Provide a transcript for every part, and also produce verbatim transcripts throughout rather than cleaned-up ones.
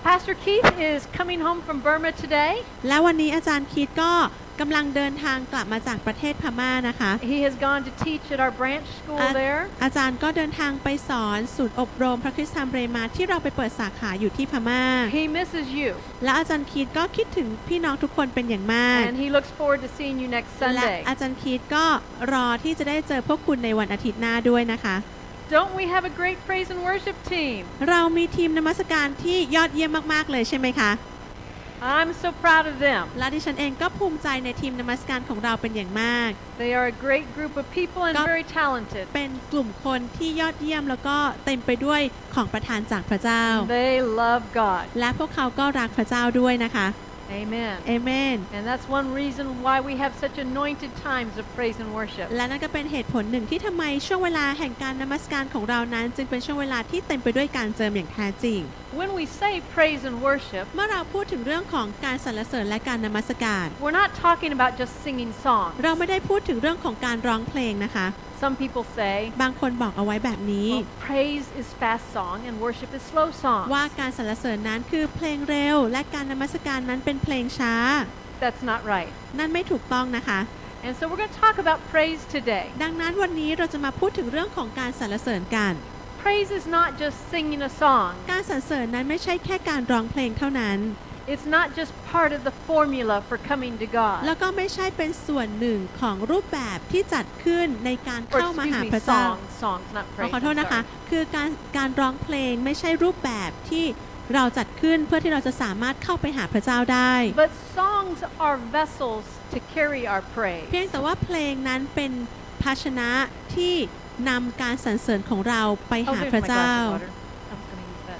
Pastor Keith is coming home from Burma today. และวันนี้อาจารย์คีธก็กำลังเดินทางกลับมาจากประเทศพม่านะคะ He has gone to teach at our branch school there. อาจารย์ก็เดินทางไปสอนศูนย์อบรมพระคริสตธรรมเรมาที่เราไปเปิดสาขาอยู่ที่พม่า He misses you. และอาจารย์คีธก็คิดถึงพี่น้องทุกคนเป็นอย่างมาก And he looks forward to seeing you next และ Sunday. อาจารย์คีธก็รอที่จะได้เจอพวกคุณในวันอาทิตย์หน้าด้วยนะคะ Don't we have a great praise and worship team? เรามีทีมนมัสการที่ยอดเยี่ยมมากๆเลยใช่ไหมคะ I'm so proud of them. และดิฉันเองก็ภูมิใจในทีมนมัสการของเราเป็นอย่างมาก They are a great group of people and very talented. เป็นกลุ่มคนที่ยอดเยี่ยมแล้วก็เต็มไปด้วยของประทานจากพระเจ้า They love God. และพวกเขาก็รักพระเจ้าด้วยนะคะ Amen. เอเมน And that's one reason why we have such anointed times of praise and worship. และนั่นก็เป็นเหตุผลหนึ่งที่ทำไมช่วงเวลาแห่งการนมัสการของเรานั้นจึงเป็นช่วงเวลาที่เต็มไปด้วยการเจิมอย่างแท้จริง When we say praise and worship, เมื่อเราพูดถึงเรื่องของการสรรเสริญและการนมัสการ we're not talking about just singing songs. เราไม่ได้พูดถึงเรื่องของการร้องเพลงนะคะ Some people say, บางคนบอกเอาไว้แบบนี้ well, praise is fast song and worship is slow song. ว่าการสรรเสริญนั้นคือเพลงเร็วและการนมัสการนั้นเป็นเพลงช้า That's not right. นั่นไม่ถูกต้องนะคะ And so we're going to talk about praise today. ดังนั้นวันนี้เราจะมาพูดถึงเรื่องของการสรรเสริญกัน Praise is not just singing a song. การสรรเสริญนั้นไม่ใช่แค่การร้องเพลงเท่านั้น It's not just part of the formula for coming to God. แล้วก็ไม่ใช่เป็นส่วนหนึ่งของรูปแบบที่จัดขึ้นในการ Or เข้ามา excuse หา me, พระเจ้า songs, songs, not ขอ praise. ขอโทษ I'm นะคะ sorry. คือการการร้องเพลงไม่ใช่รูปแบบที่เราจัดขึ้นเพื่อที่เราจะสามารถเข้าไปหาพระเจ้าได้ But songs are vessels to carry our praise. เพียงแต่ว่าเพลงนั้นเป็นภาชนะที่นำการสรรเสริญของเราไป Oh, หา there's พระ my เจ้า glass of water. I was going to use that.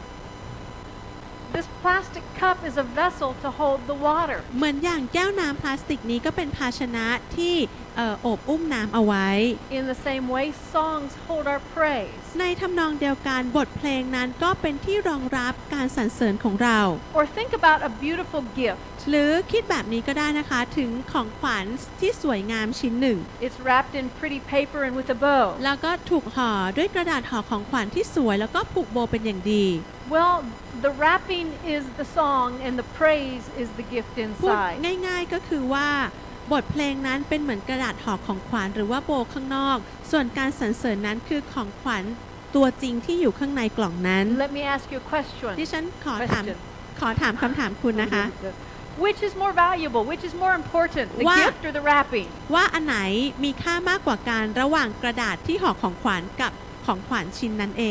This plastic cup is a vessel to hold the water. เหมือนอย่างแก้วน้ำพลาสติกนี้ก็เป็นภาชนะที่เอ่อโอบอุ้มน้ำเอาไว้ In the same way, songs hold our praise. ในทำนองเดียวกันบทเพลงนั้นก็เป็นที่รองรับการสรรเสริญของเรา Or think about a beautiful gift. หรือคิดแบบนี้ก็ได้นะคะถึงของขวัญที่สวยงามชิ้นหนึ่ง It's wrapped in pretty paper and with a bow. แล้วก็ถูกห่อด้วยกระดาษห่อของขวัญที่สวยแล้วก็ผูกโบเป็นอย่างดี Well, the wrapping is the song and the praise is the gift พูด inside. ง่ายๆก็คือว่าบทเพลงนั้นเป็นเหมือนกระดาษห่อของขวัญหรือว่าโบข้างนอกส่วนการสรรเสริญนั้นคือของขวัญตัวจริงที่อยู่ข้างในกล่องนั้น Let me ask you a question. ดิฉันขอถาม Question. ขอถามคำถามคุณนะคะ Which is more valuable? Which is more important? The What? gift or the wrapping? ว่าอันไหนมีค่ามากกว่ากันระหว่างกระดาษที่ห่อของขวัญกับของขวัญชิ้นนั้นเอง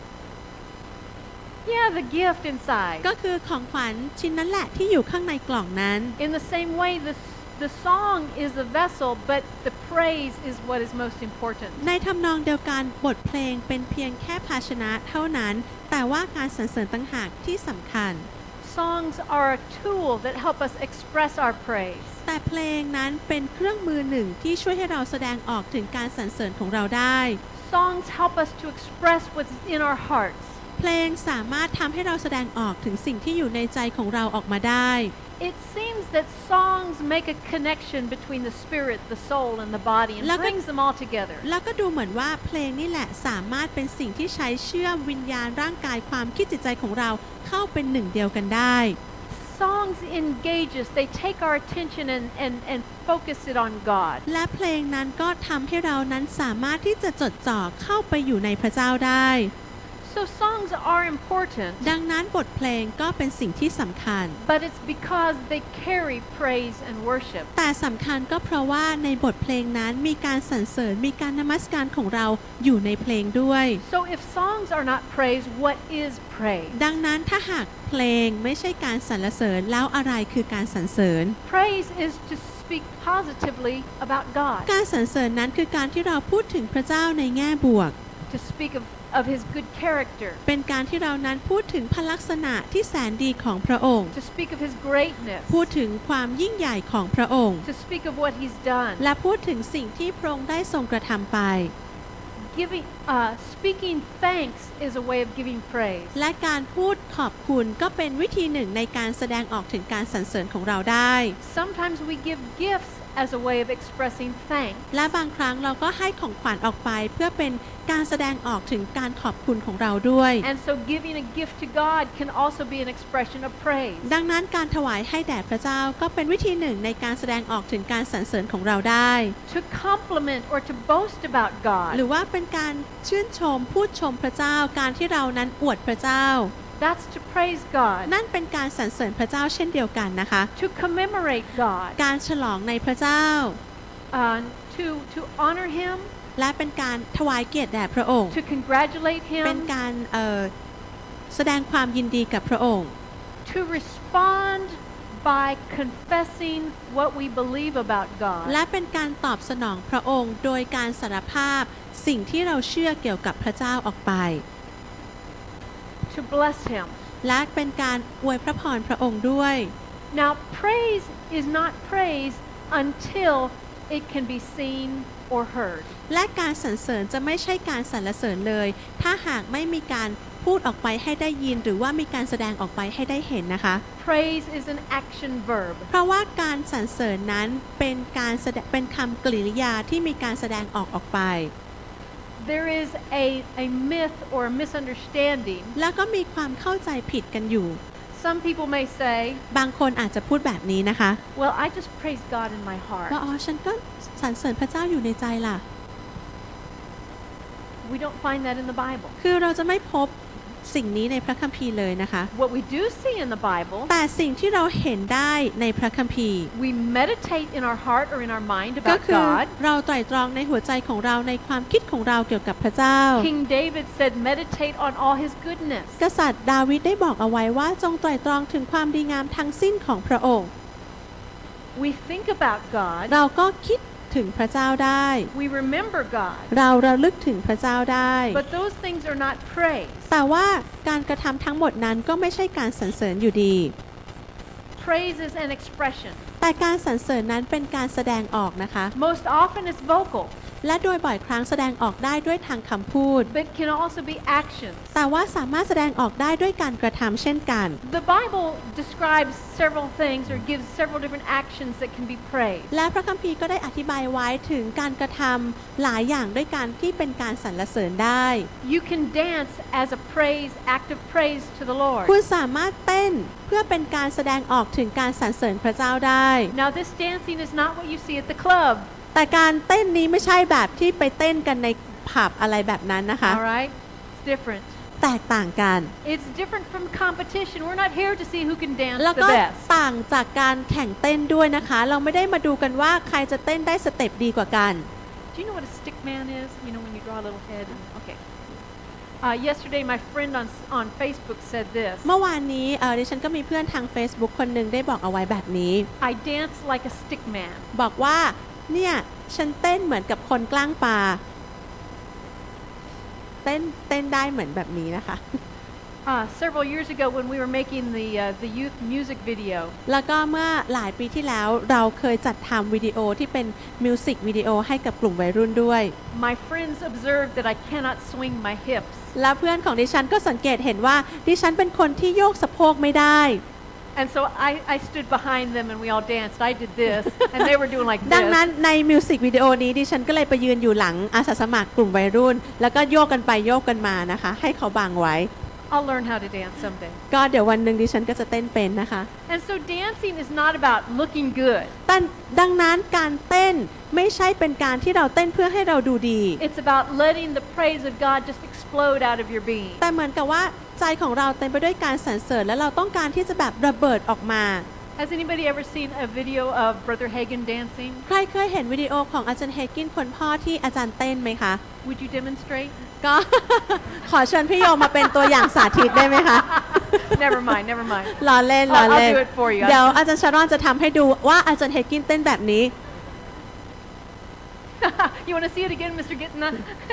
Yeah, the gift inside. ก็คือของขวัญชิ้นนั้นแหละที่อยู่ข้างในกล่องนั้น In the same way, the the song is the vessel, but the praise is what is most important. ในทำนองเดียวกันบทเพลงเป็นเพียงแค่ภาชนะเท่านั้นแต่ว่าการสรรเสริญต่างหากที่สำคัญ Songs are a tool that help us express our praise. แต่เพลงนั้นเป็นเครื่องมือหนึ่งที่ช่วยให้เราแสดงออกถึงการสรรเสริญของเราได้ Songs help us to express what's in our hearts. เพลงสามารถทำให้เราแสดงออกถึงสิ่งที่อยู่ในใจของเราออกมาได้ It seems that songs make a connection between the spirit, the soul, and the body and brings them all together. แล้วก็ดูเหมือนว่าเพลงนี่แหละสามารถเป็นสิ่งที่ใช้เชื่อมวิญญาณร่างกายความคิดจิตใจของเราเข้าเป็นหนึ่งเดียวกันได้ Songs engage us. They take our attention and, and, and focus it on God. และเพลงนั้นก็ทำให้เรานั้นสามารถที่จะจดจ่อเข้าไปอยู่ในพระเจ้าได้ So songs are important. ดังนั้นบทเพลงก็เป็นสิ่งที่สำคัญ But it's because they carry praise and worship. แต่สำคัญก็เพราะว่าในบทเพลงนั้นมีการสรรเสริญมีการนมัสการของเราอยู่ในเพลงด้วย So if songs are not praise, what is praise? ดังนั้นถ้าหากเพลงไม่ใช่การสรรเสริญแล้วอะไรคือการสรรเสริญ Praise is to speak positively about God. การสรรเสริญนั้นคือการที่เราพูดถึงพระเจ้าในแง่บวก To speak of, of His good character. เป็นการที่เรานั้นพูดถึงพระลักษณะที่แสนดีของพระองค์ To speak of His greatness. พูดถึงความยิ่งใหญ่ของพระองค์ To speak of what He's done. และพูดถึงสิ่งที่พระองค์ได้ทรงกระทำไป Giving, uh, speaking thanks is a way of giving praise. และการพูดขอบคุณก็เป็นวิธีหนึ่งในการแสดงออกถึงการสรรเสริญของเราได้ Sometimes we give gifts as a way of expressing thanks. และบางครั้งเราก็ให้ของขวัญออกไปเพื่อเป็นการแสดงออกถึงการขอบคุณของเราด้วย And so giving a gift to God can also be an expression of praise. ดังนั้นการถวายให้แด่พระเจ้าก็เป็นวิธีหนึ่งในการแสดงออกถึงการสรรเสริญของเราได้ To compliment or to boast about God. หรือว่าเป็นการชื่นชมพูดชมพระเจ้าการที่เรานั้นอวดพระเจ้า That's to praise God. นั่นเป็นการสรรเสริญพระเจ้าเช่นเดียวกันนะคะ To commemorate God. การฉลองในพระเจ้า Uh, to to honor Him. และเป็นการถวายเกียรติแด่พระองค์ To congratulate เป็น Him. การเอ่อแสดงความยินดีกับพระองค์ To respond by confessing what we believe about God. และเป็นการตอบสนองพระองค์โดยการสารภาพสิ่งที่เราเชื่อเกี่ยวกับพระเจ้าออกไป To bless Him. และเป็นการอวยพระพรพระองค์ด้วย Now, praise is not praise until it can be seen or heard. และการสรรเสริญจะไม่ใช่การสรรเสริญเลยถ้าหากไม่มีการพูดออกไปให้ได้ยินหรือว่ามีการแสดงออกไปให้ได้เห็นนะคะ Praise is an action verb. เพราะว่าการสรรเสริญนั้นเป็นการแสดงเป็นคำกริยาที่มีการแสดงออกออกไป There is a, a myth or a misunderstanding. แล้วก็มีความเข้าใจผิดกันอยู่ Some people may say, บางคนอาจจะพูดแบบนี้นะคะ well, I just praise God in my heart. ว่าอ๋อฉันก็สรรเสริญพระเจ้าอยู่ในใจล่ะ We don't find that in the Bible. คือเราจะไม่พบสิ่งนี้ในพระคัมภีร์เลยนะคะ What we do see in the Bible, แต่สิ่งที่เราเห็นได้ในพระคัมภีร์ we meditate in our heart or in our mind ก็ about คือ God. เราไตร่ตรองในหัวใจของเราในความคิดของเราเกี่ยวกับพระเจ้า King David said, meditate on all His goodness. กษัตริย์ดาวิดได้บอกเอาไว้ว่าจงไตร่ตรองถึงความดีงามทั้งสิ้นของพระองค์ We think about God. เราก็คิดถึงพระเจ้าได้ We remember God. เราระลึกถึงพระเจ้าได้ But those things are not praise. แต่ว่าการกระทำทั้งหมดนั้นก็ไม่ใช่การสรรเสริญอยู่ดี Praise is an expression. แต่การสรรเสริญนั้นเป็นการแสดงออกนะคะ Most often it's vocal, และโดยบ่อยครั้งแสดงออกได้ด้วยทางคำพูด but can also be actions. แต่ว่าสามารถแสดงออกได้ด้วยการกระทำเช่นกัน The Bible describes several things or gives several different actions that can be praised. และพระคัมภีร์ก็ได้อธิบายไว้ถึงการกระทำหลายอย่างด้วยการที่เป็นการสรรเสริญได้ You can dance as a praise, act of praise to the Lord. คุณสามารถเต้นเพื่อเป็นการแสดงออกถึงการสรรเสริญพระเจ้าได้ Now this dancing is not what you see at the club. แต่การเต้นนี้ไม่ใช่แบบที่ไปเต้นกันในผับอะไรแบบนั้นนะคะ All right? It's different. แตกต่างกัน It's different from competition. We're not here to see who can dance แล้ว the ก็ best. ต่างจากการแข่งเต้นด้วยนะคะ เราไม่ได้มาดูกันว่าใครจะเต้นได้สเต็ปดีกว่ากัน Do you know what a stick man is? You know when you draw a little head and okay. Uh, yesterday my friend on on Facebook said this. เมื่อวานนี้เออดิฉันก็มีเพื่อนทาง Facebook คนหนึ่งได้บอกเอาไว้แบบนี้ I dance like a stick man. บอกว่าเนี่ยฉันเต้นเหมือนกับคนกล้างปลาเต้นเต้นได้เหมือนแบบนี้นะคะ Uh, several years ago when we were making the uh, the youth music video, แล้วก็เมื่อหลายปีที่แล้วเราเคยจัดทำวิดีโอที่เป็นมิวสิกวิดีโอให้กับกลุ่มวัยรุ่นด้วย my friends observed that I cannot swing my hips. และเพื่อนของดิฉันก็สังเกตเห็นว่าดิฉันเป็นคนที่โยกสะโพกไม่ได้ And so I, I stood behind them and we all danced. I did this and they were doing like ดังนั้น this. ในมิวสิกวิดีโอนี้ดิฉันก็เลยไปยืนอยู่หลังอาสาสมัครกลุ่มวัยรุ่นแล้วก็โยกกันไปโยกกันมานะคะให้เขาบังไว้ I'll learn how to dance someday. ก็เดี๋ยววันหนึ่งดิฉันก็จะเต้นเป็นนะคะ And so dancing is not about looking good. แต่ดังนั้นการเต้นไม่ใช่เป็นการที่เราเต้นเพื่อให้เราดูดี It's about letting the praise of God just explode out of your being. แต่เหมือนกับว่าใจของเราเต็มไปด้วยการสรรเสริญและเราต้องการที่จะแบบระเบิดออกมา Has anybody ever seen a video of Brother Hagin dancing? ใครเคยเห็นวิดีโอของอาจารย์เฮกินคนพ่อที่อาจารย์เต้นไหมคะ Would you demonstrate? ก็ ขอเชิญพี่โยมาเป็นตัวอย่างสาธิตได้ไหมคะ Never mind, never mind. ล้อเล่น I'll- ล้อ I'll เล่น do it for you. เดี๋ยวอาจารย์ชารอนจะทำให้ดูว่าอาจารย์เฮกินเต้นแบบนี้ You want to see it again, Mister Gitna?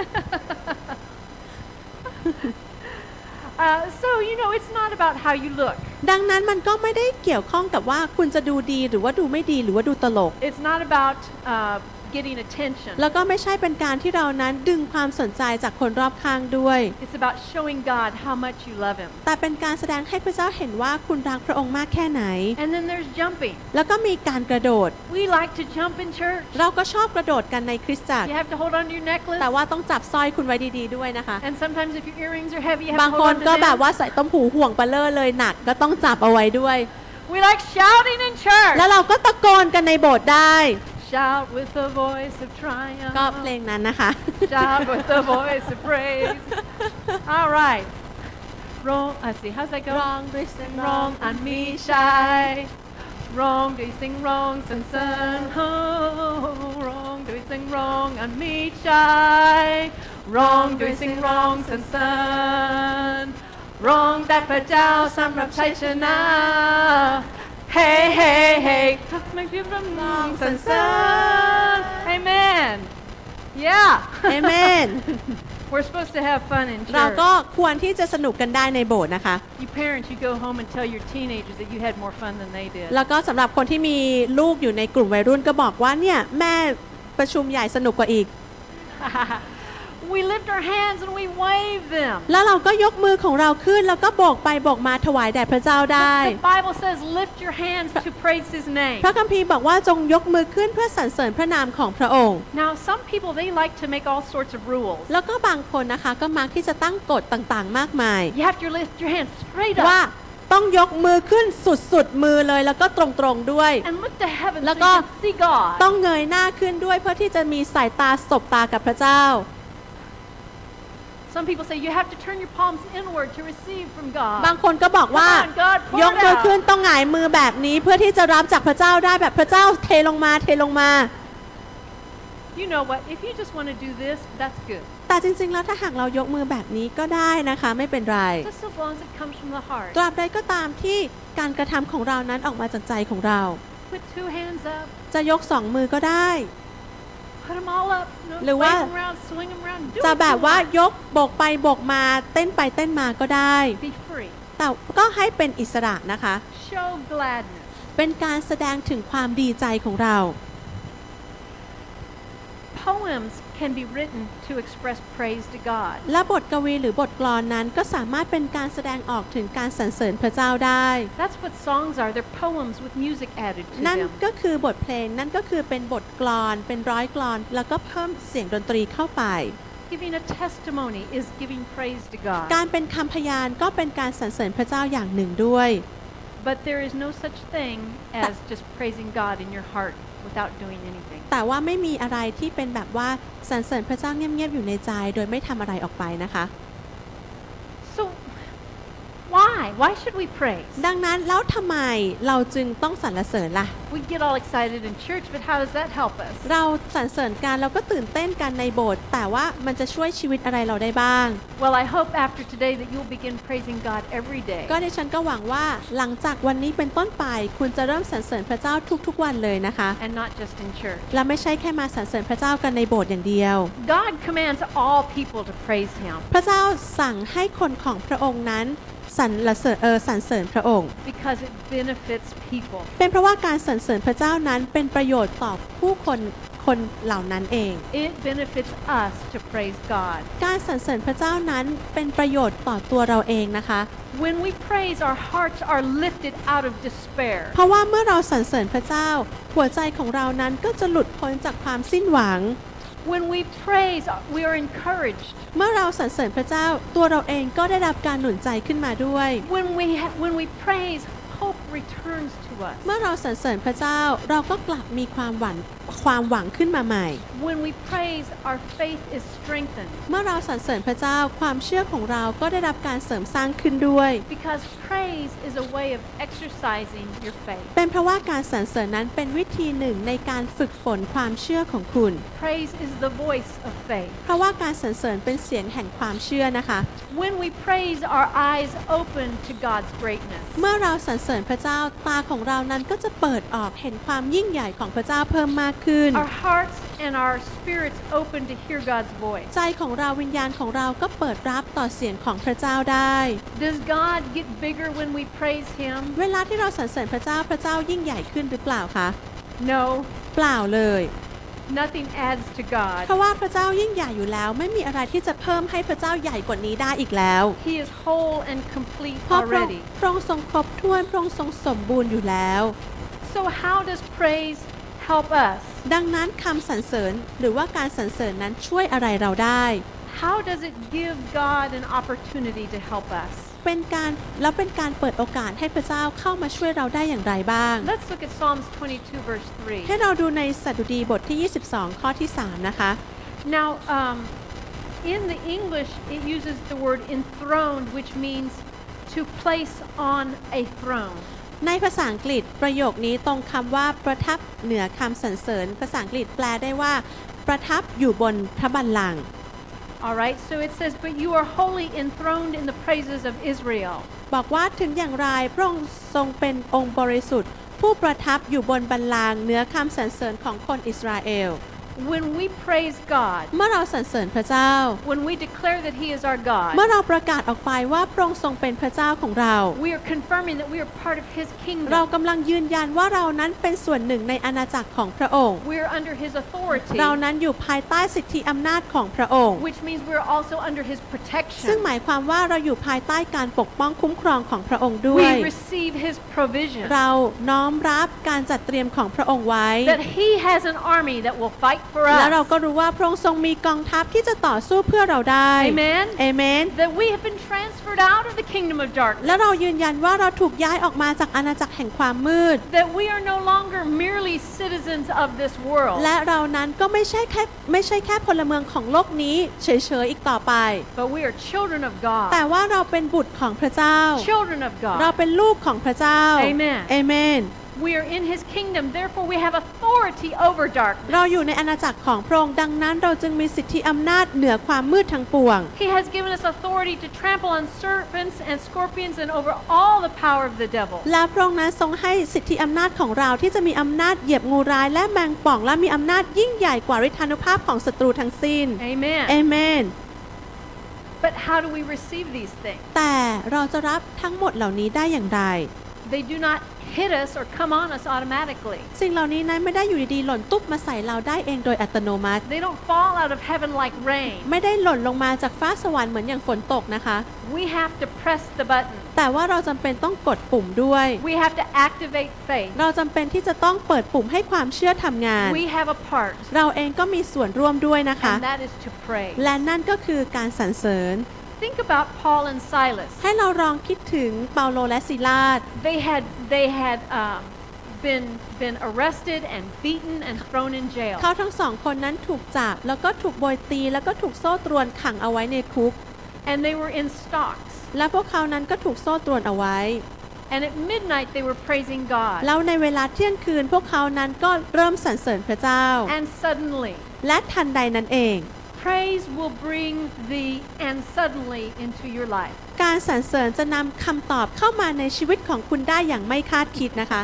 uh, so, you know, it's not about how you look. ดังนั้นมันก็ไม่ได้เกี่ยวข้องกับว่าคุณจะดูดีหรือว่าดูไม่ดีหรือว่าดูตลก It's not about uh, getting attention. แล้วก็ไม่ใช่เป็นการที่เรานั้นดึงความสนใจจากคนรอบข้างด้วย It's about showing God how much you love Him. แต่เป็นการแสดงให้พระเจ้าเห็นว่าคุณรักพระองค์มากแค่ไหน And then there's jumping. แล้วก็มีการกระโดด We like to jump in church. เราก็ชอบกระโดดกันในคริสตจักร You have to hold on to your necklace. แต่ว่าต้องจับสร้อยคุณไว้ดีๆด้วยนะคะ And sometimes if your earrings are heavy, you บา have ง to ค hold น on ก็ to แบบ them. ว่าใส่ต้มหูห่วงเปลอเลยหนักก็ต้องจับเอาไว้ด้วย We like shouting in church. แล้วเราก็ตะโกนกันในโบสถ์ได้ Shout with the voice of triumph. ก็เพลงนั้นนะคะ Shout with the voice of praise. All right. Wrong. Let's see. How's that go? ร้องด้วยเสียง Wrong and me shy. Wrong do you sing wrong and sun. Oh, wrong do you sing wrong and me shy. Wrong do you sing wrong and sun. Wrong แต่พระเจ้าสำหรับชัยชนะ Hey hey hey ไม่คิดว่าร้องสรรเสริญ Amen. Yeah. เอเมน We're supposed to have fun in เรา church. ก็ควรที่จะสนุกกันได้ในโบสถ์นะคะ You parents, you go home and tell your teenagers that you had more fun than they did. แล้วก็สำหรับคนที่มีลูกอยู่ในกลุ่มวัยรุ่นก็บอกว่าเนี่ยแม่ประชุมใหญ่สนุกกว่าอีก We lift our hands and we wave them. แล้วเราก็ยกมือของเราขึ้นแล้วก็โบกไปโบกมาถวายแด่พระเจ้าได้ The Bible says lift your hands to praise His name. พระคัมภีร์บอกว่าจงยกมือขึ้นเพื่อสรรเสริญพระนามของพระองค์ Now, some people, they like to make all sorts of rules. แล้วก็บางคนนะคะก็มักที่จะตั้งกฎต่างๆ มากมาย You have to lift your hands straight ว่า up ต้องยกมือขึ้นสุดๆมือเลยแล้วก็ตรงๆด้วย and look to heaven so แล้ว you ก็ can see God. ต้องเงยหน้าขึ้นด้วยเพื่อที่จะมีสายตาสบตากับพระเจ้า Some people say you have to turn your palms inward to receive from บาง God. คนก็บอกว่า Come on, God, pour ยกมือ it ขึ้น out. ต้องหงายมือแบบนี้เพื่อที่จะรับจากพระเจ้าได้แบบพระเจ้าเทลงมาเทลงมา You know what? If you just want to do this, that's good. แต่จริงๆแล้วถ้าหากเรายกมือแบบนี้ก็ได้นะคะไม่เป็นไร Just as long as it comes from the heart. ตราบใดก็ตามที่การกระทำของเรานั้นออกมาจากใจของเรา Put two hands up. จะยกสองมือก็ได้ Put them all up. No, หรือ wave ว่า them around, swing them around. Do จะ what แบบ you ว่า want. ยกโบกไปโบกมาเต้นไปเต้นมาก็ได้ Be free. แต่ก็ให้เป็นอิสระนะคะ Show gladness. เป็นการแสดงถึงความดีใจของเรา Poems can be written to express praise to God. และบทกวีหรือบทกลอนนั้นก็สามารถเป็นการแสดงออกถึงการสรรเสริญพระเจ้าได้ That's what songs are. They're poems with music added to นั่น them. ก็คือบทเพลงนั่นก็คือเป็นบทกลอนเป็นร้อยกลอน แล้วก็เพิ่มเสียงดนตรีเข้าไป Giving a testimony is giving praise to การ God. เป็นคำพยานก็เป็นการสรรเสริญพระเจ้าอย่างหนึ่งด้วย But there is no such thing as just praising God in your heart without doing anything. แต่ว่าไม่มีอะไรที่เป็นแบบว่าสรรเสริญพระเจ้าเงียบๆอยู่ในใจโดยไม่ทำอะไรออกไปนะคะ So, why? Why should we praise? ดังนั้นแล้วทำไมเราจึงต้องสรรเสริญล่ะ We get all excited in church, but how does that help us? เราสรรเสริญกันเราก็ตื่นเต้นกันในโบสถ์แต่ว่ามันจะช่วยชีวิตอะไรเราได้บ้าง Well, I hope after today that you'll begin praising God every day. ก็ดิฉันก็หวังว่าหลังจากวันนี้เป็นต้นไปคุณจะเริ่มสรรเสริญพระเจ้าทุกๆวันเลยนะคะ And not just in church. และไม่ใช่แค่มาสรรเสริญพระเจ้ากันในโบสถ์อย่างเดียว God commands all people to praise Him พระเจ้าสั่งให้คนของพระองค์นั้นสรรเสริญเออสรรเสริญพระองค์ because it benefits people. เป็นเพราะว่าการสรรเสริญพระเจ้านั้นเป็นประโยชน์ต่อผู้คนคนเหล่านั้นเอง It benefits us to praise God. การสรรเสริญพระเจ้านั้นเป็นประโยชน์ต่อตัวเราเองนะคะ When we praise, our hearts are lifted out of despair. เพราะว่าเมื่อเราสรรเสริญพระเจ้า หัวใจของเรานั้นก็จะหลุดพ้นจากความสิ้นหวัง When we praise, we are encouraged. เมื่อเราสรรเสริญพระเจ้าตัวเราเองก็ได้รับการหนุนใจขึ้นมาด้วย When we ha- when we praise, hope returns to us. เมื่อเราสรรเสริญพระเจ้าเราก็กลับมีความหวังความหวังขึ้นมาใหม่ When we praise, our faith is strengthened เมื่อเราสรรเสริญพระเจ้าความเชื่อของเราก็ได้รับการเสริมสร้างขึ้นด้วย because praise is a way of exercising your faith. เป็นเพราะว่าการสรรเสริญนั้นเป็นวิธีหนึ่งในการฝึกฝนความเชื่อของคุณ Praise is the voice of faith. เพราะว่าการสรรเสริญเป็นเสียงแห่งความเชื่อนะคะ When we praise, our eyes open to God's greatness. เมื่อเราสรรเสริญพระเจ้าตาของเรานั้นก็จะเปิดออกเห็นความยิ่งใหญ่ของพระเจ้าเพิ่มมากขึ้น Our hearts and our spirits open to hear God's voice. ใจของเราวิญญาณของเราก็เปิดรับต่อเสียงของพระเจ้าได้ Does God get bigger when we praise Him? เวลาที่เราสรรเสริญพระเจ้าพระเจ้ายิ่งใหญ่ขึ้นหรือเปล่าคะ No. เปล่าเลย Nothing adds to God. เพราะว่าพระเจ้ายิ่งใหญ่อยู่แล้วไม่มีอะไรที่จะเพิ่มให้พระเจ้าใหญ่กว่านี้ได้อีกแล้ว He is whole and complete เพราะพระองค์ already. พระองค์ทรงครบถ้วนพระองค์ทรงสมบูรณ์อยู่แล้ว So how does praise help us? ดังนั้นคำสรรเสริญหรือว่าการสรรเสริญนั้นช่วยอะไรเราได้ How does it give God an opportunity to help us? เป็นการแล้วเป็นการเปิดโอกาสให้พระเจ้าเข้ามาช่วยเราได้อย่างไรบ้าง Let's look at Psalms twenty-two verse three. ให้เราดูในสดุดีบทที่ยี่สิบสองข้อที่สามนะคะ Now, um, in the English, it uses the word enthroned, which means to place on a throne. ในภาษาอังกฤษประโยคนี้ตรงคำว่าประทับเหนือคำสรรเสริญภาษาอังกฤษแปลได้ว่าประทับอยู่บนพระบัลลังก์ All right, so it says, but you are wholly enthroned in the praises of Israel. บอกว่าถึงอย่างไรพระองค์ทรงเป็นองค์บริสุทธิ์ผู้ประทับอยู่บนบัลลังก์เหนือคำสรรเสริญของคนอิสราเอล When we praise God, เมื่อเราสรรเสริญพระเจ้า when we declare that He is our God, เมื่อเราประกาศออกไปว่าพระองค์ทรงเป็นพระเจ้าของเรา we are confirming that we are part of His เรา kingdom. กำลังยืนยันว่าเรานั้นเป็นส่วนหนึ่งในอาณาจักรของพระองค์ We are under His authority, เรานั้นอยู่ภายใต้สิทธิอำนาจของพระองค์ which means we are also under His ซึ่ง protection. หมายความว่าเราอยู่ภายใต้การปกป้องคุ้มครองของพระองค์ด้วย We receive His provision, เราน้อมรับการจัดเตรียมของพระองค์ไว้ that He has an army that will fight for และเรา us. ก็รู้ว่าพระองค์ทรงมีกองทัพที่จะต่อสู้เพื่อเราได้ Amen. เอเมน That we have been transferred out of the kingdom of และ darkness. เรายืนยันว่าเราถูกย้ายออกมาจากอาณาจักรแห่งความมืด That we are no longer merely citizens of this world, และเรานั้นก็ไม่ใช่แค่ไม่ใช่แค่พลเมืองของโลกนี้เฉยๆอีกต่อไป but we are children of แต่ God. ว่าเราเป็นบุตรของพระเจ้า Children of เรา God. เป็นลูกของพระเจ้า Amen. เอเมน We are in His kingdom, therefore we have authority over darkness. เราอยู่ในอาณาจักรของพระองค์ดังนั้นเราจึงมีสิทธิอำนาจเหนือความมืดทั้งปวง He has given us authority to trample on serpents and scorpions and over all the power of the devil. และพระองค์นั้นทรงให้สิทธิอำนาจของเราที่จะมีอำนาจเหยียบงูร้ายและแมงป่องและมีอำนาจยิ่งใหญ่กว่าฤทธานุภาพของศัตรูทั้งสิ้น Amen. เอเมน But how do we receive these things? แต่เราจะรับทั้งหมดเหล่านี้ได้อย่างไร They do not hit us or come on us automatically. สิ่งเหล่านี้นั้นไม่ได้อยู่ดีๆหล่นตุ๊บมาใส่เราได้เองโดยอัตโนมัติ They don't fall out of heaven like rain. ไม่ได้หล่นลงมาจากฟ้าสวรรค์เหมือนอย่างฝนตกนะคะ We have to press the button. แต่ว่าเราจำเป็นต้องกดปุ่มด้วย We have to activate faith. เราจำเป็นที่จะต้องเปิดปุ่มให้ความเชื่อทำงาน We have a part, เราเองก็มีส่วนร่วมด้วยนะคะ and that is to pray. และนั่นก็คือการสรรเสริญ Think about Paul and Silas. ให้เราลองคิดถึงเปาโลและซิลาส They had they had um, been been arrested and beaten and thrown in jail. เขาทั้งสองคนนั้นถูกจับแล้วก็ถูกโบยตีแล้วก็ถูกโซ่ตรวนขังเอาไว้ในคุก And they were in stocks. และพวกเขานั้นก็ถูกโซ่ตรวนเอาไว้ And at midnight they were praising God. แล้วในเวลาเที่ยงคืนพวกเขานั้นก็เริ่มสรรเสริญพระเจ้า And suddenly, และทันใดนั้นเอง praise will bring the and suddenly into your life. การสรรเสริญจะนำคำตอบเข้ามาในชีวิตของคุณได้อย่างไม่คาดคิดนะคะ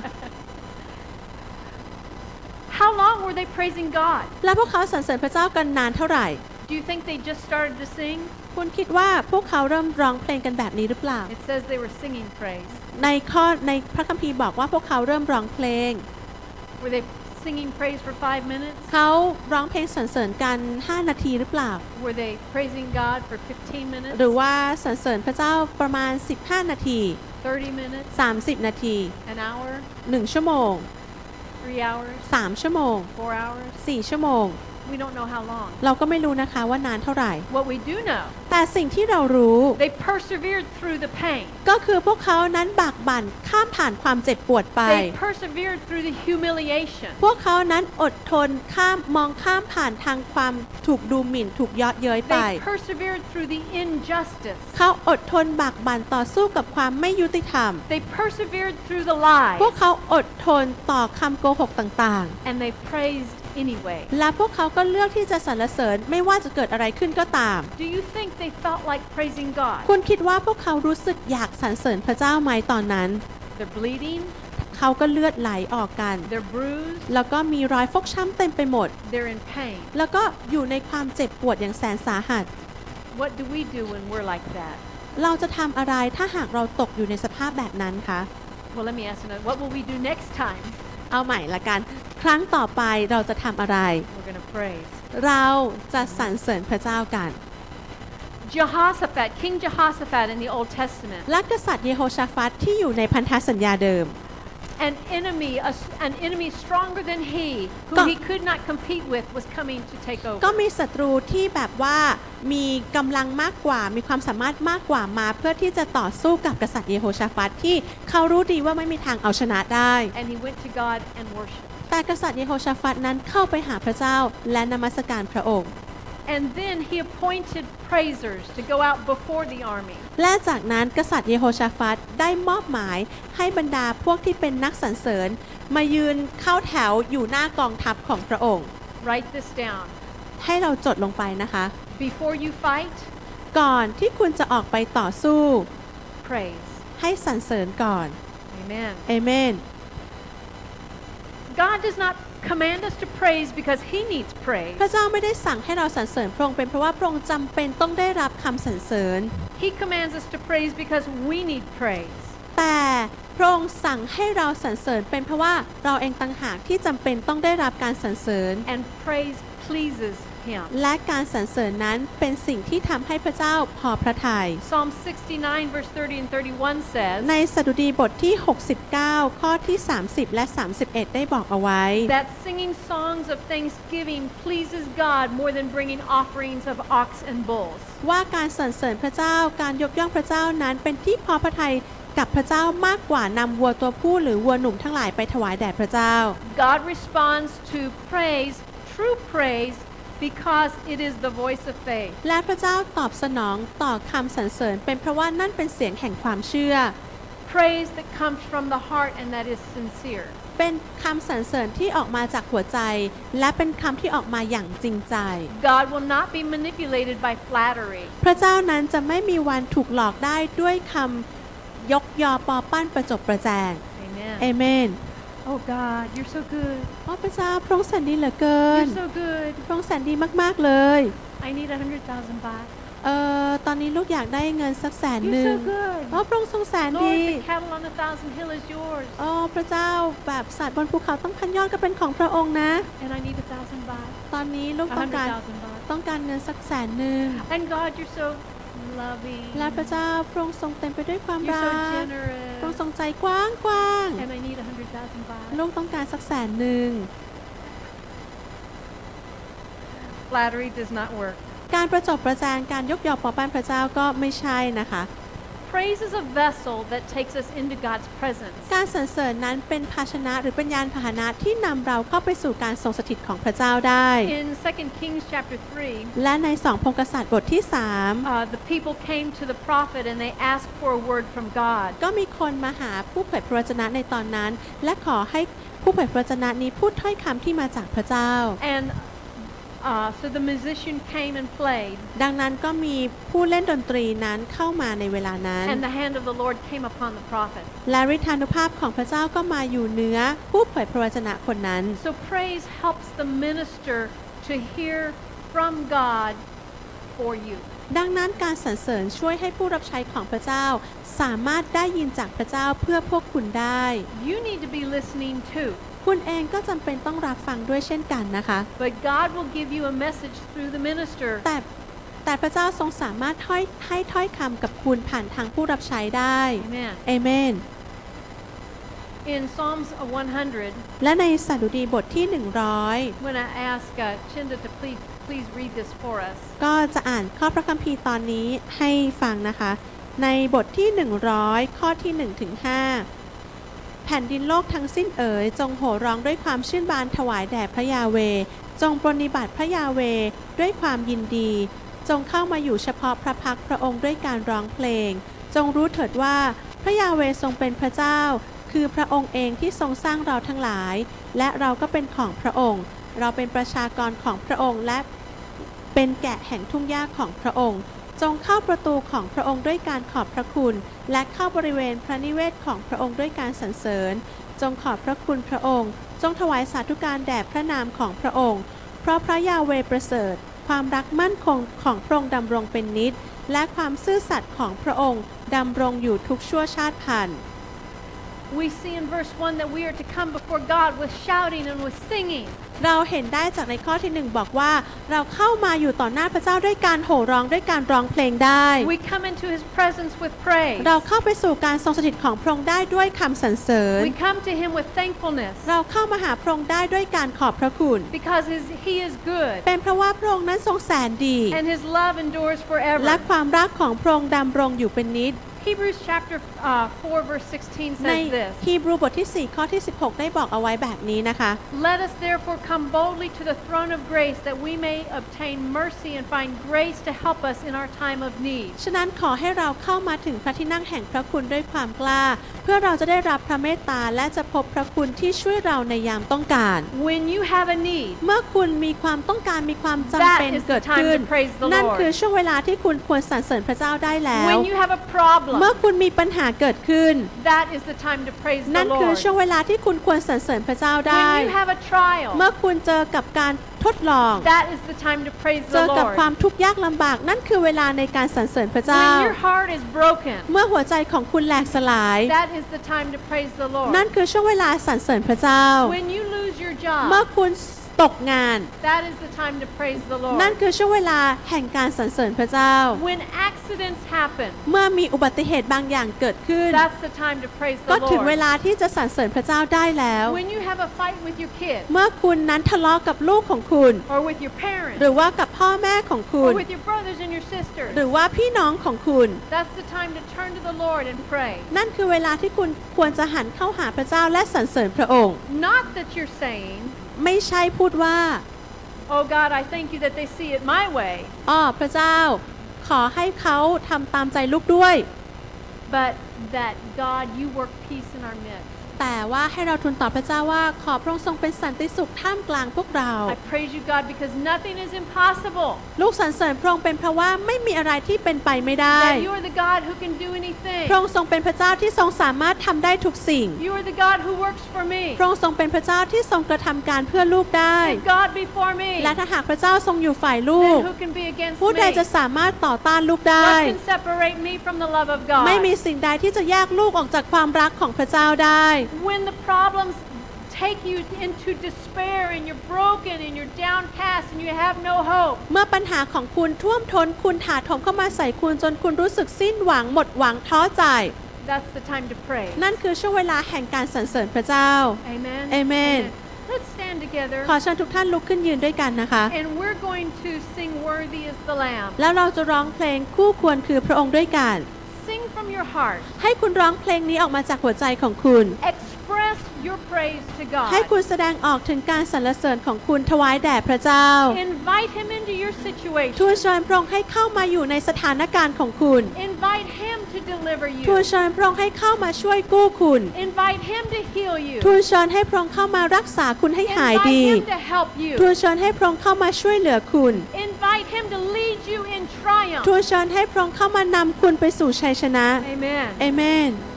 How long were they praising God? และพวกเขาสรรเสริญพระเจ้ากันนานเท่าไหร่ Do you think they just started to sing? คุณคิดว่าพวกเขาเริ่มร้องเพลงกันแบบนี้หรือเปล่า It says they were singing praise. ในข้อในพระคัมภีร์บอกว่าพวกเขาเริ่มร้องเพลง Were they singing praise for five minutes? เขาร้องเพลงสรรเสริญกันห้านาทีหรือเปล่า Were they praising God for fifteen minutes? หรือว่าสรรเสริญพระเจ้าประมาณสิบห้านาที thirty minutes? สามสิบนาที An hour? หนึ่งชั่วโมง Three hours? สามชั่วโมง Four hours? สี่ชั่วโมง We don't know how long. เราก็ไม่รู้นะคะว่านานเท่าไหร่ What we do know, แต่สิ่งที่เรารู้ they persevered through the pain. ก็คือพวกเขานั้นบากบั่นข้ามผ่านความเจ็บปวดไป They persevered through the humiliation. พวกเขานั้นอดทนข้ามมองข้ามผ่านทางความถูกดูหมิ่นถูกเยาะเย้ยไป They persevered through the injustice. เขาอดทนบากบั่นต่อสู้กับความไม่ยุติธรรม They persevered through the พวก lies. เขาอดทนต่อคำโกหกต่าง And they praised anyway. ๆ และพวกเขาก็เลือกที่จะสรรเสริญไม่ว่าจะเกิดอะไรขึ้นก็ตาม Do you think they felt like praising God? คุณคิดว่าพวกเขารู้สึกอยากสรรเสริญพระเจ้าไหมตอนนั้น They're bleeding. เขาก็เลือดไหลออกกัน They're bruised. แล้วก็มีรอยฟกช้ำเต็มไปหมด They're in pain. แล้วก็อยู่ในความเจ็บปวดอย่างแสนสาหัส What do we do when we're like that? เราจะทำอะไรถ้าหากเราตกอยู่ในสภาพแบบนั้นคะ Well, let me ask another. What will we do next time? เอาใหม่ละกัน ครั้งต่อไปเราจะทำอะไร We're going to praise. เราจะสรรเสริญพระเจ้ากัน Jehoshaphat, King Jehoshaphat in the Old Testament, และกษัตริย์เยโฮชาฟัตที่อยู่ในพันธสัญญาเดิม an enemy, a, an enemy stronger than he, who Go- he could not compete with, was coming to take ก็ over. มีศัตรูที่แบบว่ามีกำลังมากกว่ามีความสามารถมากกว่ามาเพื่อที่จะต่อสู้กับกษัตริย์เยโฮชาฟัตที่เขารู้ดีว่าไม่มีทางเอาชนะได้ And he went to God and worshiped. แต่กษัตริย์เยโฮชาฟัตนั้นเข้าไปหาพระเจ้าและนมัสการพระองค์ And then he appointed praisers to go out before the army. และจากนั้นกษัตริย์เยโฮชาฟัตได้มอบหมายให้บรรดาพวกที่เป็นนักสรรเสริญมายืนเข้าแถวอยู่หน้ากองทัพของพระองค์ Write this down. ให้เราจดลงไปนะคะ Before you fight, ก่อนที่คุณจะออกไปต่อสู้ praise. ให้สรรเสริญก่อน Amen. เอเมน God does not command us to praise because he needs praise. พระเจ้าไม่ได้สั่งให้เราสรรเสริญพระองค์เป็นเพราะว่าพระองค์จำเป็นต้องได้รับคำสรรเสริญ He commands us to praise because we need praise. แต่พระองค์สั่งให้เราสรรเสริญเป็นเพราะว่าเราเองต่างหากที่จำเป็นต้องได้รับการสรรเสริญ And praise pleases him. และการสรรเสริญนั้นเป็นสิ่งที่ทำให้พระเจ้าพอพระทัย Psalm sixty-nine verse thirty and thirty-one ใน says สดุดีบทที่ หกสิบเก้า ข้อที่ สามสิบ และ สามสิบเอ็ด ได้บอกเอาไว้ that singing songs of thanksgiving pleases God more than bringing offerings of ox and bulls. ว่าการสรรเสริญพระเจ้าการยกย่องพระเจ้านั้นเป็นที่พอพระทัยกับพระเจ้ามากกว่านำวัวตัวผู้หรือวัวหนุ่มทั้งหลายไปถวายแด่พระเจ้า God responds to praise, true praise, because it is the voice of faith. และพระเจ้าตอบสนองต่อคำสรรเสริญเป็นเพราะว่านั่นเป็นเสียงแห่งความเชื่อ Praise that comes from the heart and that is sincere. เป็นคำสรรเสริญที่ออกมาจากหัวใจ และเป็นคำที่ออกมาอย่างจริงใจ God will not be manipulated by flattery. พระเจ้านั้นจะไม่มีวันถูกหลอกได้ด้วยคำยกยอปอปั้นประจบประแจง Amen. เอเมน Oh God, you're so good. โอ้พระเจ้าพระองค์แสนดีเหลือเกิน You're so good. พระองค์แสนดีมากๆเลย I need a hundred thousand baht. เอ่อตอนนี้ลูกอยากได้เงินสักแสนหนึ่ You're ง so good. โอ้พระองค์ทรงแสน Lord, ดี the cattle on a thousand hill is yours. โอ้พระเจ้าแบบสัตว์บนภูเขาต้องพันยอดก็เป็นของพระองค์นะ And I need a thousand baht. ตอนนี้ลูก A ต้อง hundred การ thousand baht. ต้องการเงินสักแสนหนึ่ง And God, you're so loving. และพระเจ้าพระองค์ทรงเต็มไปด้วยความ You're รั so กพระองค์ generous. ทรงใจกว้างกว้าง And I need a hundred thousand baht. ลูกต้องการสักแสนหนึ่ง Flattery does not work. การประจบประแจงการยกยอปอปั้นพระเจ้าก็ไม่ใช่นะคะ Praise is a vessel that takes us into God's presence. การสรรเสริญนั้นเป็นภาชนะหรือเป็นยานพาหนะที่นำเราเข้าไปสู่การทรงสถิตของพระเจ้าได้ In Second Kings chapter three, และในสองพงศ์กษัตริย์บทที่สาม uh, the people came to the prophet and they asked for a word from God. ก็มีคนมาหาผู้เผยพระวจนะในตอนนั้น และขอให้ผู้เผยพระวจนะนี้พูดถ้อยคำที่มาจากพระเจ้า And uh, so the musician came and played, ดังนั้นก็มีผู้เล่นดนตรีนั้นเข้ามาในเวลานั้น and the hand of the Lord came upon the prophet. และฤทธานุภาพของพระเจ้าก็มาอยู่เหนือผู้เผยพระวจนะคนนั้น So praise helps the minister to hear from God for you. ดังนั้นการสรรเสริญช่วยให้ผู้รับใช้ของพระเจ้า สามารถได้ยินจากพระเจ้าเพื่อพวกคุณได้ You need to be listening too. คุณเองก็จำเป็นต้องรับฟังด้วยเช่นกันนะคะ But God will give you a message through the minister. แต่แต่พระเจ้าทรงสามารถให้ให้ถ้อยคำกับคุณผ่านทางผู้รับใช้ได้ Amen. เอเมน In Psalms one hundred, และในสดุดีบทที่ หนึ่งร้อย when I ask uh, Chinda to please, please read this for us. ก็จะอ่านข้อพระคัมภีร์ตอนนี้ให้ฟังนะคะ ในบทที่ หนึ่งร้อย ข้อที่ หนึ่งถึงห้า แผ่นดินโลกทั้งสิ้นเอ๋ยจงโห่ร้องด้วยความชื่นบานถวายแด่พระยาเวห์จงปรนนิบัติพระยาเวห์ด้วยความยินดี จงเข้ามาอยู่เฉพาะพระพักตร์พระองค์ด้วยการร้องเพลง จงรู้เถิดว่าพระยาเวห์ทรงเป็นพระเจ้า คือพระองค์เองที่ทรงสร้างเราทั้งหลาย และเราก็เป็นของพระองค์ เราเป็นประชากรของพระองค์และเป็นแกะแห่งทุ่งหญ้าของพระองค์ จงเข้าประตูของพระองค์ด้วยการขอบพระคุณ และเข้าบริเวณพระนิเวศของพระองค์ด้วยการสรรเสริญ จงขอบพระคุณพระองค์ จงถวายสาธุการแด่พระนามของพระองค์ เพราะพระยาเวห์ประเสริฐ ความรักมั่นคงของพระองค์ดำรงเป็นนิจ และความซื่อสัตย์ของพระองค์ดำรงอยู่ทุกชั่วชาติพันธุ์ we see in verse one that we are to come before God with shouting and with singing. เราเห็นได้จากในข้อที่หนึ่งบอกว่าเราเข้ามาอยู่ต่อหน้าพระเจ้าด้วยการโห่ร้องด้วยการร้องเพลงได้ We come into His presence with praise. เราเข้าไปสู่การทรงสถิตของพระองค์ได้ด้วยคำสรรเสริญ We come to Him with thankfulness. เราเข้ามาหาพระองค์ได้ด้วยการขอบพระคุณ Because his, He is good. เป็นเพราะว่าพระองค์นั้นทรงแสนดี And His love endures และ forever. ความรักของพระองค์ดำรงอยู่เป็นนิจ Hebrews chapter uh, four verse sixteen ใน says this. ฮีบรูบทที่สี่ข้อที่สิบหกได้บอกเอาไว้แบบนี้นะคะ Let us therefore come boldly to the throne of grace that we may obtain mercy and find grace to help us in our time of need. ฉะนั้นขอให้เราเข้ามาถึงพระที่นั่งแห่งพระคุณด้วยความกล้าเพื่อเราจะได้รับพระเมตตาและจะพบพระคุณที่ช่วยเราในยามต้องการ When you have a need, เมื่อคุณมีความต้องการมีความจำเป็น that is the เกิด time ขึ้น to praise the นั่น Lord. คือช่วงเวลาที่คุณควรสรรเสริญพระเจ้าได้แล้ว When you have a problem, เมื่อคุณมีปัญหาเกิดขึ้น that is the time to praise นั่ the นคือ Lord. ช่วงเวลาที่คุณควรสรรเสริญพระเจ้าได้ When you have a trial, เมื่อคุณเจอกับการทดลอง that is the time to praise เจ the อกับความ Lord. ทุกข์ยากลำบากนั่นคือเวลาในการสรรเสริญพระเจ้า When your heart is broken, เมื่อหัวใจของคุณแหลกสลาย that is the time to praise the Lord. นั่นคือช่วงเวลาสรรเสริญพระเจ้า When you lose your เมื่อ job, คุณตกงาน that is the time to praise the นั่น Lord. คือช่วงเวลาแห่งการสรรเสริญพระเจ้า When accidents happen, เมื่อมีอุบัติเหตุบางอย่างเกิดขึ้น that's the time to praise ก็ the ถึงเว Lord. ลาที่จะสรรเสริญพระเจ้าได้แล้ว When you have a fight with your kids, เมื่อคุณนั้นทะเลาะกับลูกของคุณ or with your parents, หรือว่ากับพ่อแม่ของคุ or ณ with your brothers and your หรื sisters, อว่าพี่น้องของคุณ that's the time to turn to the Lord and pray. นั่นคือเวลาที่คุณควรจะหันเข้าหาพระเจ้าและสรรเสริญพระองค์ Not that you're saying, ไม่ใช่พูดว่า oh God, I thank you that they see it my way, อ้อพระเจ้า ขอให้เขาทำตามใจลูกด้วย but that God, you work peace in our midst. แต่ว่าให้เราทูลต่อพระเจ้าว่าขอพระองค์ทรงเป็นสันติสุขท่ามกลางพวกเรา I praise you, God, because nothing is impossible. ลูกสรรเสริญพระองค์เป็นเพราะว่าไม่มีอะไรที่เป็นไปไม่ได้ That you are the God who can do anything. พระองค์ทรงเป็นพระเจ้าที่ทรงสามารถทำได้ทุกสิ่ง You are the God who works for me. พระองค์ทรงเป็นพระเจ้าที่ทรงกระทำการเพื่อลูกได้ If God be for me, และถ้าหากพระเจ้าทรงอยู่ฝ่ายลูก then who can be against ผู้ใด me? จะสามารถต่อต้านลูกได้ What can separate me from the love of God? ไม่มีสิ่งใดที่จะแยกลูกออกจากความรักของพระเจ้าได้ When the problems take you into despair and you're broken and you're downcast and you have no hope, เมื่อปัญหาของคุณท่วมท้นคุณถาโถมเข้ามาใส่คุณจนคุณรู้สึกสิ้นหวังหมดหวังท้อใจ that's the time to pray. นั่นคือช่วงเวลาแห่งการสรรเสริญพระเจ้า Amen. Amen. Let's stand together ขอเชิญทุกท่านลุกขึ้นยืนด้วยกันนะคะ and we're going to sing Worthy is the Lamb. แล้วเราจะร้องเพลงคู่ควรคือพระองค์ด้วยกัน Sing from your heart. ให้คุณร้องเพลงนี้ออกมาจากหัวใจของคุณ Express your praise to ให้ God. คุณแสดงออกถึงการสรรเสริญของคุณถวายแด่พระเจ้า Invite Him into your ทูล situation. เชิญพระองค์ให้เข้ามาอยู่ในสถานการณ์ของคุณ Invite Him to deliver ทูล you. เชิญพระองค์ให้เข้ามาช่วยกู้คุณ Invite Him to heal you. ทูลเชิญให้พระองค์เข้ามารักษาคุณให้หาย Invite ดี Him to help ทูล you. เชิญให้พระองค์เข้ามาช่วยเหลือคุณ Invite Him to lead you in triumph. ทูลเชิญให้พระองค์เข้ามานำคุณไปสู่ชัยชนะ Amen. เอเมน